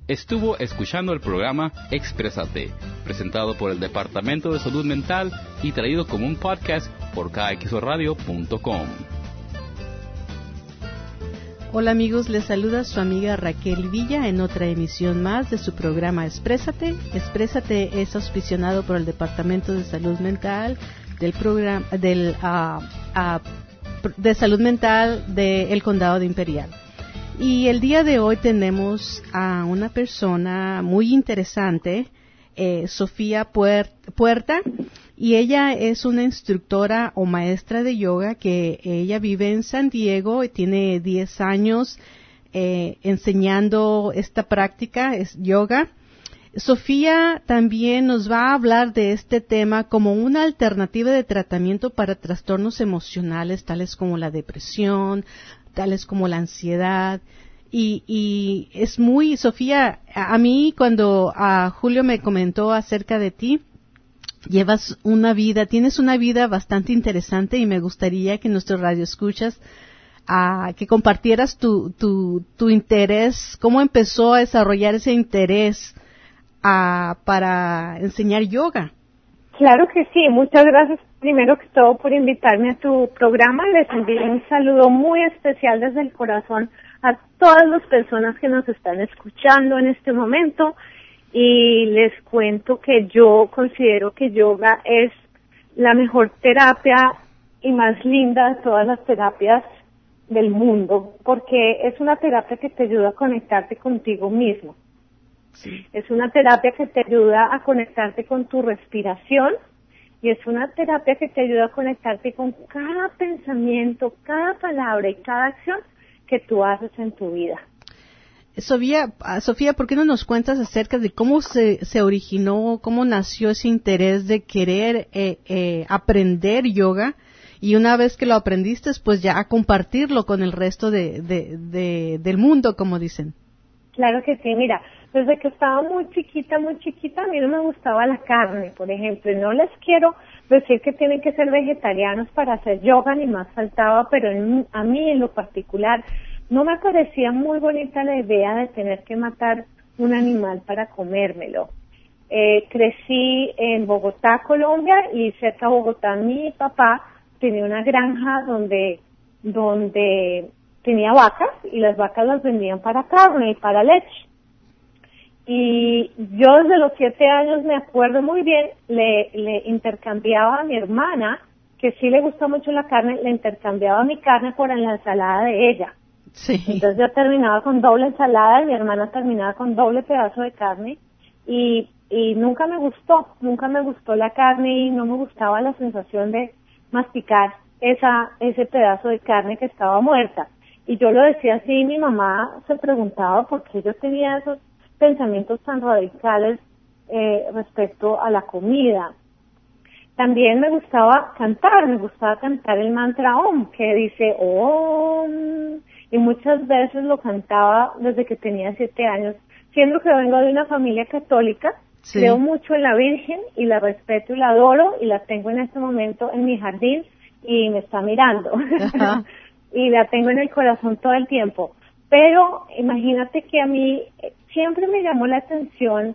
Estuvo escuchando el programa Exprésate, presentado por el Departamento de Salud Mental y traído como un podcast por kxoradio.com. Hola amigos, les saluda su amiga Raquel Villa en otra emisión más de su programa Exprésate. Exprésate es auspiciado por el Departamento de Salud Mental del programa de Salud Mental del Condado de Imperial. Y el día de hoy tenemos a una persona muy interesante, Sofía Puerta, y ella es una instructora o maestra de yoga que ella vive en San Diego y tiene 10 años enseñando esta práctica, es yoga. Sofía también nos va a hablar de este tema como una alternativa de tratamiento para trastornos emocionales tales como la depresión, tales como la ansiedad. Y es muy, Sofía, a mí cuando Julio me comentó acerca de ti, tienes una vida bastante interesante y me gustaría que nuestros radioescuchas que compartieras tu interés, cómo empezó a desarrollar ese interés para enseñar yoga. Claro que sí, muchas gracias primero que todo por invitarme a tu programa. Les envío un saludo muy especial desde el corazón a todas las personas que nos están escuchando en este momento y les cuento que yo considero que yoga es la mejor terapia y más linda de todas las terapias del mundo, porque es una terapia que te ayuda a conectarte contigo mismo. Sí. Es una terapia que te ayuda a conectarte con tu respiración y es una terapia que te ayuda a conectarte con cada pensamiento, cada palabra y cada acción que tú haces en tu vida. Sofía, ¿por qué no nos cuentas acerca de cómo se originó, cómo nació ese interés de querer aprender yoga y una vez que lo aprendiste, pues ya a compartirlo con el resto del mundo, como dicen? Claro que sí, mira, desde que estaba muy chiquita, a mí no me gustaba la carne, por ejemplo, y no les quiero decir que tienen que ser vegetarianos para hacer yoga, ni más faltaba, pero a mí en lo particular no me parecía muy bonita la idea de tener que matar un animal para comérmelo. Crecí en Bogotá, Colombia, y cerca de Bogotá mi papá tenía una granja donde tenía vacas y las vacas las vendían para carne y para leche. Y yo desde los 7 años me acuerdo muy bien, le intercambiaba a mi hermana, que sí le gusta mucho la carne, le intercambiaba mi carne por la ensalada de ella. Sí. Entonces yo terminaba con doble ensalada y mi hermana terminaba con doble pedazo de carne y nunca me gustó la carne y no me gustaba la sensación de masticar ese pedazo de carne que estaba muerta. Y yo lo decía así y mi mamá se preguntaba por qué yo tenía esos pensamientos tan radicales respecto a la comida. También me gustaba cantar el mantra Om, que dice Om, y muchas veces lo cantaba desde que tenía 7 años. Siendo que vengo de una familia católica, sí, creo mucho en la Virgen y la respeto y la adoro y la tengo en este momento en mi jardín y me está mirando. Y la tengo en el corazón todo el tiempo. Pero imagínate que a mí siempre me llamó la atención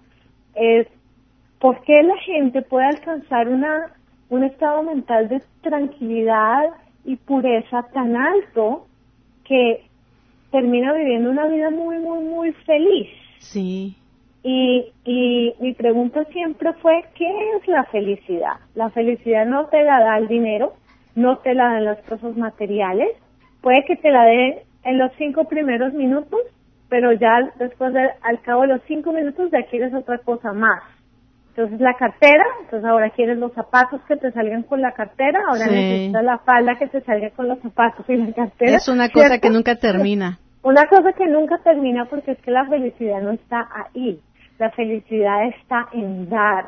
por qué la gente puede alcanzar un estado mental de tranquilidad y pureza tan alto que termina viviendo una vida muy, muy, muy feliz. Sí. Y mi pregunta siempre fue, ¿qué es la felicidad? La felicidad no te la da el dinero, no te la dan las cosas materiales, puede que te la dé en los 5 primeros minutos, pero ya después al cabo de los 5 minutos ya quieres otra cosa más. Entonces la cartera, entonces ahora quieres los zapatos que te salgan con la cartera, ahora sí, necesitas la falda que te salga con los zapatos y la cartera. Es una cosa que nunca termina. Una cosa que nunca termina porque es que la felicidad no está ahí. La felicidad está en dar.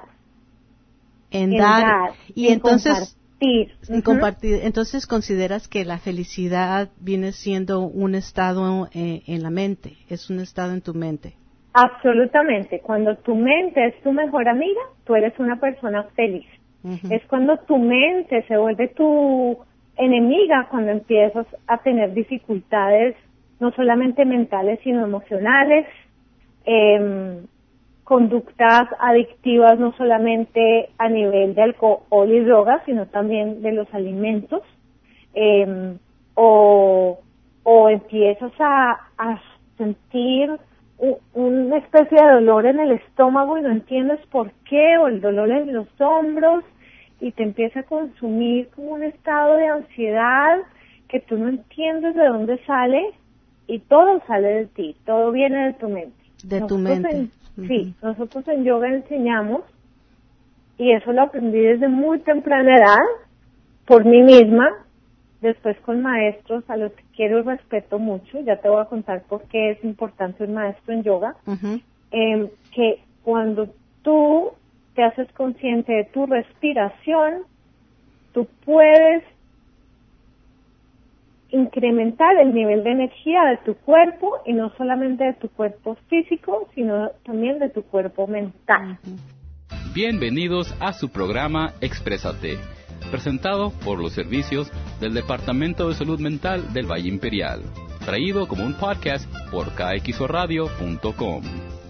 En dar. Y entonces compartir. Entonces consideras que la felicidad viene siendo un estado en la mente, es un estado en tu mente. Absolutamente. Cuando tu mente es tu mejor amiga, tú eres una persona feliz. Uh-huh. Es cuando tu mente se vuelve tu enemiga, cuando empiezas a tener dificultades no solamente mentales, sino emocionales, conductas adictivas no solamente a nivel de alcohol y drogas, sino también de los alimentos, o empiezas a sentir una especie de dolor en el estómago y no entiendes por qué, o el dolor en los hombros, y te empieza a consumir como un estado de ansiedad que tú no entiendes de dónde sale, y todo sale de ti, todo viene de tu mente. De tu mente. Sí, nosotros en yoga enseñamos, y eso lo aprendí desde muy temprana edad, por mí misma, después con maestros a los que quiero y respeto mucho, ya te voy a contar por qué es importante un maestro en yoga, que cuando tú te haces consciente de tu respiración, tú puedes incrementar el nivel de energía de tu cuerpo, y no solamente de tu cuerpo físico, sino también de tu cuerpo mental. Bienvenidos a su programa Exprésate, presentado por los servicios del Departamento de Salud Mental del Valle Imperial, traído como un podcast por kxoradio.com.